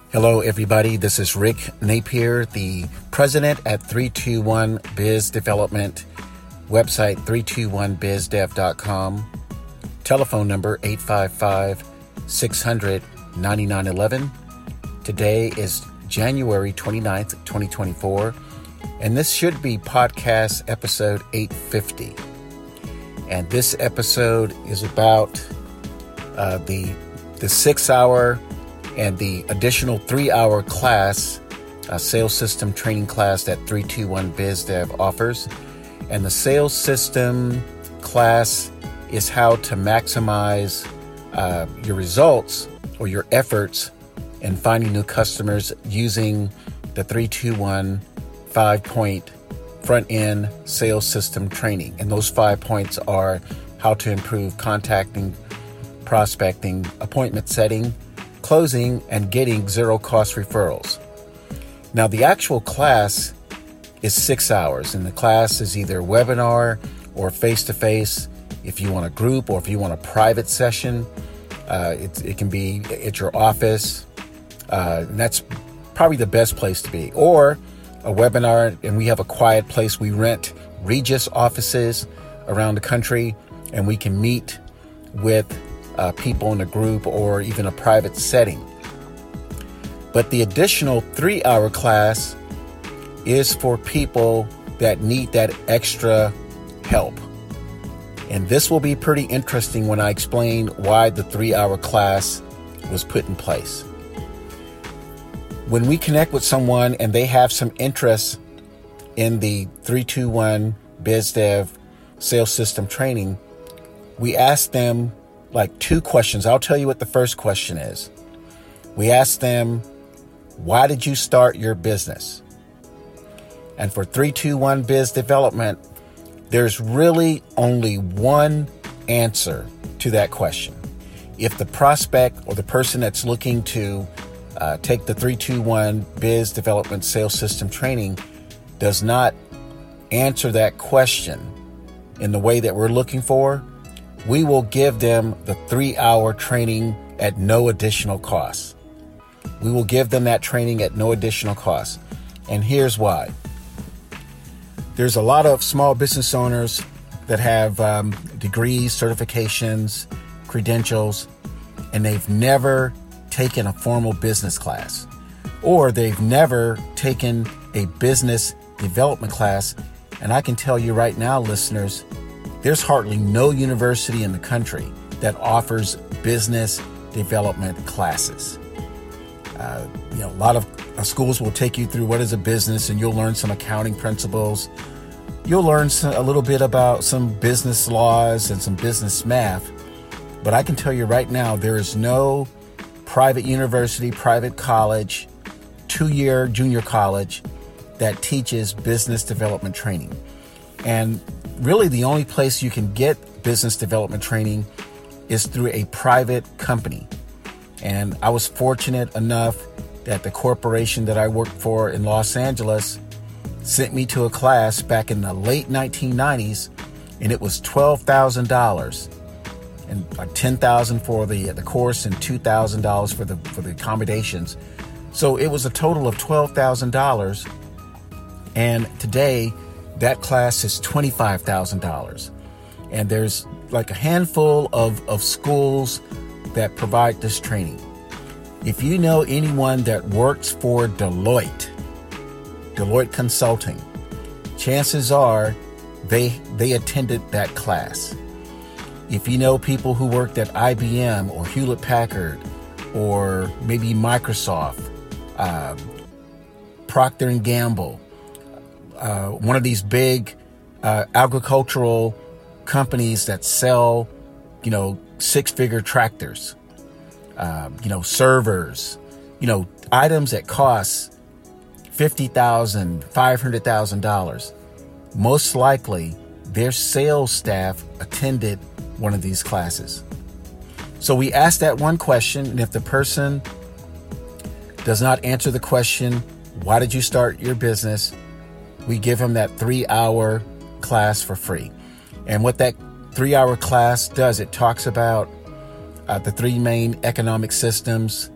Hello, everybody. This is Rick Napier, the president at 321 Biz Development, website 321bizdev.com, telephone number 855-600-9911. Today is January 29th, 2024, and this should be podcast episode 850. And this episode is about the 6-hour and the additional 3-hour class, sales system training class that 321 BizDev offers. And the sales system class is how to maximize your results or your efforts in finding new customers using the 321 5-point front-end sales system training. And those 5 points are how to improve contacting, prospecting, appointment setting, closing, and getting zero-cost referrals. Now, the actual class is 6 hours, and the class is either webinar or face-to-face. If you want a group or if you want a private session, it can be at your office, and that's probably the best place to be. Or a webinar, and we have a quiet place. We rent Regus offices around the country, and we can meet with people in a group or even a private setting. But the additional 3-hour class is for people that need that extra help. And this will be pretty interesting when I explain why the 3-hour class was put in place. When we connect with someone and they have some interest in the 321 BizDev sales system training, we ask them like 2 questions. I'll tell you what the first question is. We ask them, why did you start your business? And for 321 Biz Development, there's really only one answer to that question. If the prospect or the person that's looking to take the 321 Biz Development sales system training does not answer that question in the way that we're looking for, we will give them the 3-hour training at no additional cost. We will give them that training at no additional cost. And here's why. There's a lot of small business owners that have degrees, certifications, credentials, and they've never taken a formal business class, or they've never taken a business development class. And I can tell you right now, listeners, there's hardly no university in the country that offers business development classes. A lot of schools will take you through what is a business, and you'll learn some accounting principles. You'll learn a little bit about some business laws and some business math. But I can tell you right now, there is no private university, private college, 2-year junior college that teaches business development training. And really, the only place you can get business development training is through a private company. And I was fortunate enough that the corporation that I worked for in Los Angeles sent me to a class back in the late 1990s, and it was $12,000, and like $10,000 for the course and $2,000 for the accommodations. So it was a total of $12,000. And today, that class is $25,000. And there's like a handful of schools that provide this training. If you know anyone that works for Deloitte Consulting, chances are they attended that class. If you know people who worked at IBM or Hewlett Packard or maybe Microsoft, Procter & Gamble, one of these big agricultural companies that sell, 6-figure tractors, servers, items that cost $50,000, $500,000. Most likely, their sales staff attended one of these classes. So we ask that one question, and if the person does not answer the question, why did you start your business? We give them that 3-hour class for free. And what that 3-hour class does, it talks about the 3 main economic systems,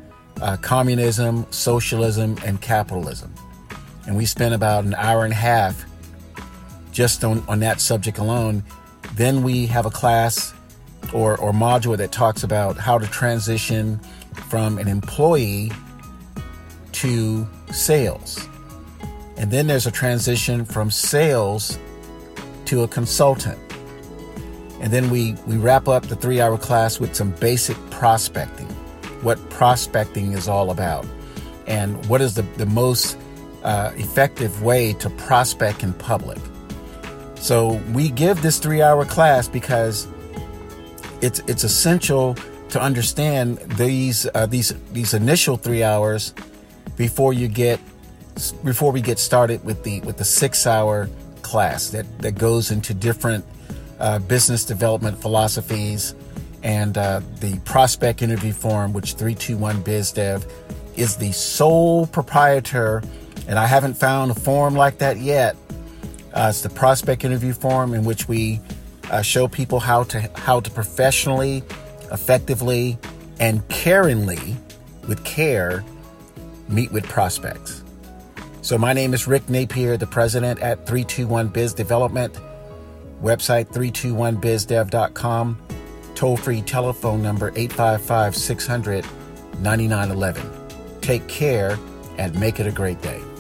communism, socialism, and capitalism. And we spent about an hour and a half just on that subject alone. Then we have a class or module that talks about how to transition from an employee to sales. And then there's a transition from sales to a consultant. And then we wrap up the 3-hour class with some basic prospecting, what prospecting is all about, and what is the most effective way to prospect in public. So we give this 3-hour class because it's essential to understand these initial 3 hours before we get started with the 6-hour class that goes into different business development philosophies and the prospect interview form, which 321 BizDev is the sole proprietor, and I haven't found a form like that yet. It's the prospect interview form in which we show people how to professionally, effectively, and caringly, with care, meet with prospects. So my name is Rick Napier, the president at 321 Biz Development, website 321bizdev.com, toll-free telephone number 855-600-9911. Take care and make it a great day.